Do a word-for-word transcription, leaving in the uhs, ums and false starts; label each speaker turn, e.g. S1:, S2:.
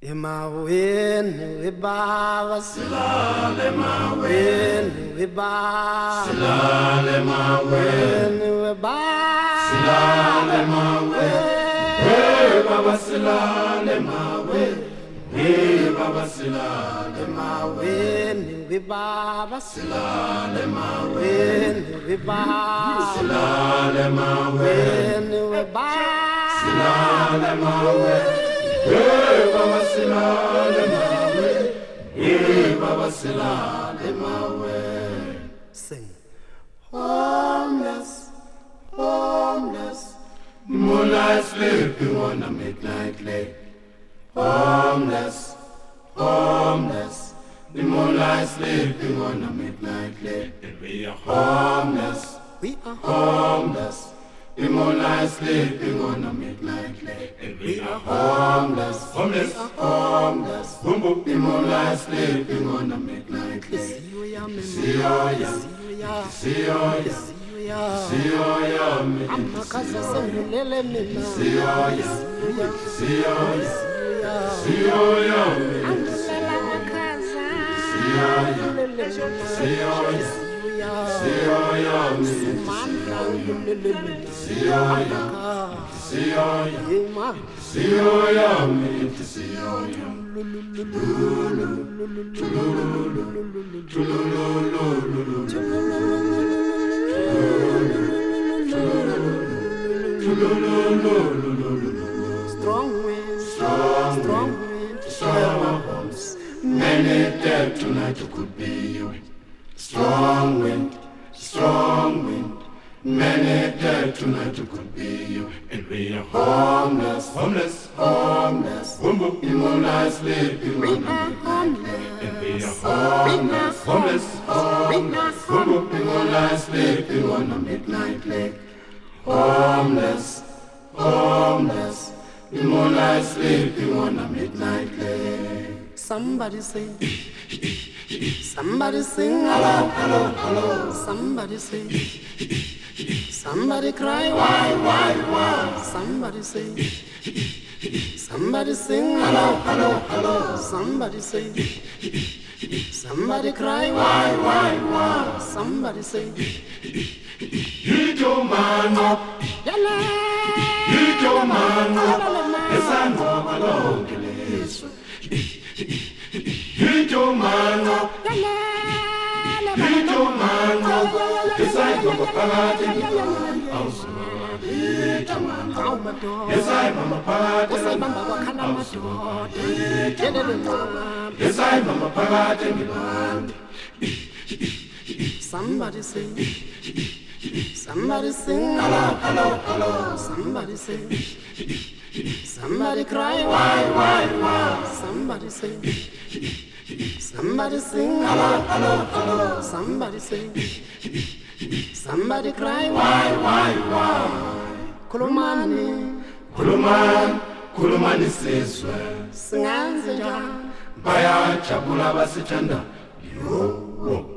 S1: Emaweni webaba silale maweni webaba silale maweni webaba silale maweni webaba silale maweni webaba silale maweni webaba silale maweni webaba silale maweni webaba silale maweni Hey Baba Silale Mawe, Hey Baba Silale Mawe. Sing. Homeless, homeless, moonlight sleeping on a midnight lake. Homeless, homeless, the moonlight sleeping on a midnight lake. And we are homeless, we are homeless. The moonlight sleeping on a midnight lake, and we are homeless, homeless, homeless. Boom boom. The moonlight sleeping on a midnight lake. See ya, see ya, see ya, see ya, me. I'm a casa sendele me. See ya, see ya, see ya, me. I'm a casa. See ya, see ya. See ya, me. See ya, see ya, see ya, me. See ya, strong wind, strong, strong wind, strong winds. Many dead tonight who could be you. Strong wind, strong wind, many dead tonight who could be you. And we are homeless, homeless, homeless. Boom boom, the moonlight sleeping on the midnight lake. And we are homeless, homeless, homeless. Boom boom, the moonlight sleeping on the midnight lake. Homeless, homeless, the moonlight sleeping on the midnight lake. Somebody say. Somebody sing hello, hello, hello. Somebody sing. Somebody cry, why, why, why? Somebody sing. Somebody sing hello, hello, hello. Somebody sing. Somebody cry, why, why, why? Somebody sing. You don't man up. You don't man up. Yes, I know my Lord. You don't man up. You don't man up. Yes, I go to party. Yes, I'm a party. Yes, I'm a party. Somebody sing. Somebody sing. Hello, hello, hello. Somebody sing. Somebody cry, why, why, why? Somebody sing. Somebody sing, hello, hello, hello. Somebody sing. Somebody cry, why, why, why? Kulumani, Kuluman, Kulumani says, Singanza, Baya Chabula Basitanda. Yo,